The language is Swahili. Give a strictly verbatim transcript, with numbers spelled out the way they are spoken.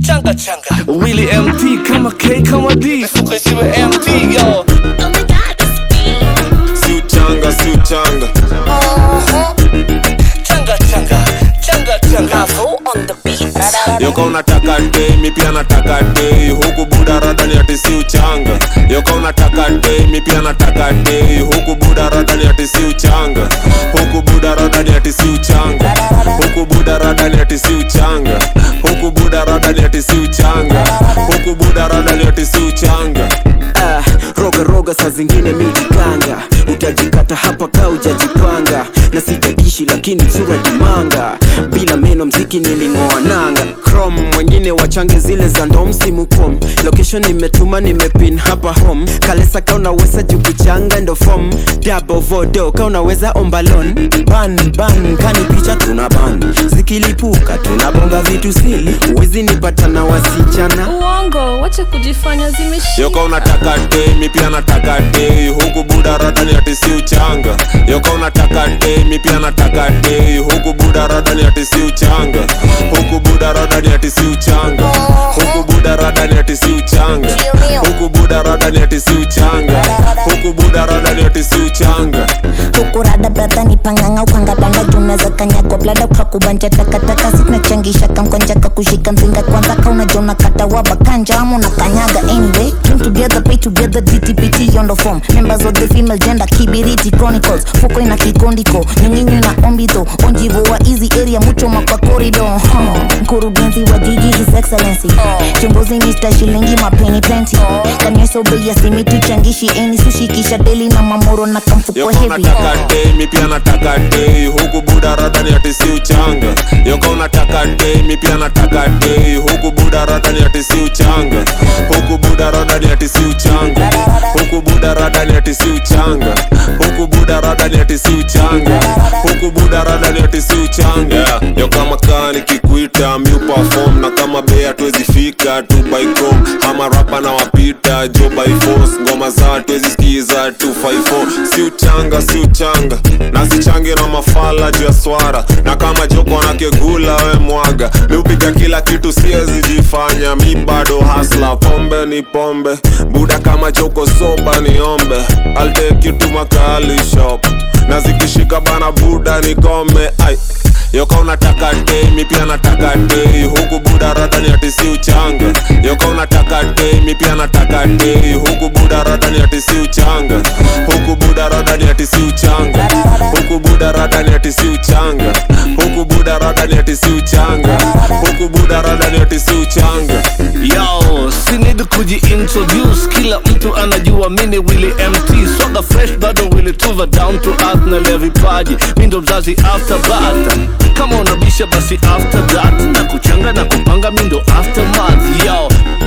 changa changa. Willy M T kama K kama D, suka isiwe M T yo. Si uchanga, si uchanga. Changa changa, changa changa. On the beat. Yoko unataka day, mi pia nataka day. Huku buda rada ni ati si uchanga. Yoko unataka day, mi pia nataka day. Huku buda rada ni ati si uchanga. Huku buda rada ni ati si uchanga. Huku buda rada ni ati si uchanga. Huku buda rada ni ati si uchanga. Huku buda rada ni ati si uchanga. Ah, roga roga saa zingine mijikanga. Utajikata hapa ka ujajipanga. Na sitadishi lakini sura dimanga. Bila meno mziki nilingoa nanga. Chrome mwengine wachange zile za ndo msimu kom. Location nimetuma nimepin hapa home. Kalesa ka unaweza jukuchanga ndo form. Double vodo ka unaweza ombalon. Ban ban kani picha tunaban. Zikilipuka tunabonga vitu sili. Uwezi nipata na wasichana. Uongo, wacha kujifanya zimeshika. Yoko unataka day, mi pia nataka day. Huku buda rada ni ati si uchanga. Yoko unataka day, mi pia nataka day. Huku buda rada ni ati si uchanga. Huku buda rada ni ati si uchanga. Huku buda rada ni ati si uchanga. Huku buda rada ni ati si uchanga. Huku buda rada ni ati si uchanga. Huku rada brada ni panganga ukanga banga. Juneza kanyagwa blada ukakubanja takataka. Sina changisha kamkonja kakushika mzinga kwanza. Kauna jona kata waba kanja amu na kanyaga. Anyway, came together, pay together, D T P T on the form. Members of the female gender, Kibiriti Chronicles. Fuko ina kikondiko, nyinginyu na ombito. Onjivo wa easy area, mucho makwa corridor. Mkurugenzi wa jiji, his excellency. Chimbozi mister shilingi mapeni plenty. Kanyeso bei ya simitu changishi eni sushi kisha deli na mamoro na kamfuko Yoko heavy. unataka day, mi pia nataka day. Huku buda rada ni ati si uchanga. Yoko unataka day, mi pia nataka day. Huku buda rada ni ati si uchanga. Huku buda rada ni ati si uchanga. Huku buda rada ni ati si uchanga. Huku buda rada ni ati si uchanga. Huku buda rada ni ati si uchanga. Yeah. Yo kama kani kikuita mi uperform. Na kama bea tuwezi fika tu by chrome. Ama rapa na wapita jo by force. Ngoma za tuwezi skiza two five four. Si uchanga, si uchanga. Na si change na mafala juu ya swara. Na kama joko na kegula we mwaga. Mi upiga kila kitu siezi jifanya. Mi bado hustler, pombe ni pombe. Buda kama joko soba ni ombe. I'll take you to Makali shop. Na zikishika bana buda ni kome. Ay. Yoko unataka day, mi pia nataka day. Huku buda rada ni ati si uchanga. Yoko unataka day, mi pia nataka day. Huku buda rada ni ati si uchanga. Huku buda rada ni ati si uchanga. Huku buda rada ni ati si uchanga. Huku buda rada ni ati si uchanga. Huku buda rada ni ati si uchanga. Yo, si need kuji-introduce. Kila mtu anajua mini Willy M T. Swaga fresh bado Willy Tuva down to earth na levi paji. Mindo mzazi after bata. Kama unabisha basi after that. Na kuchanga na kupanga mindo aftermath. Yo,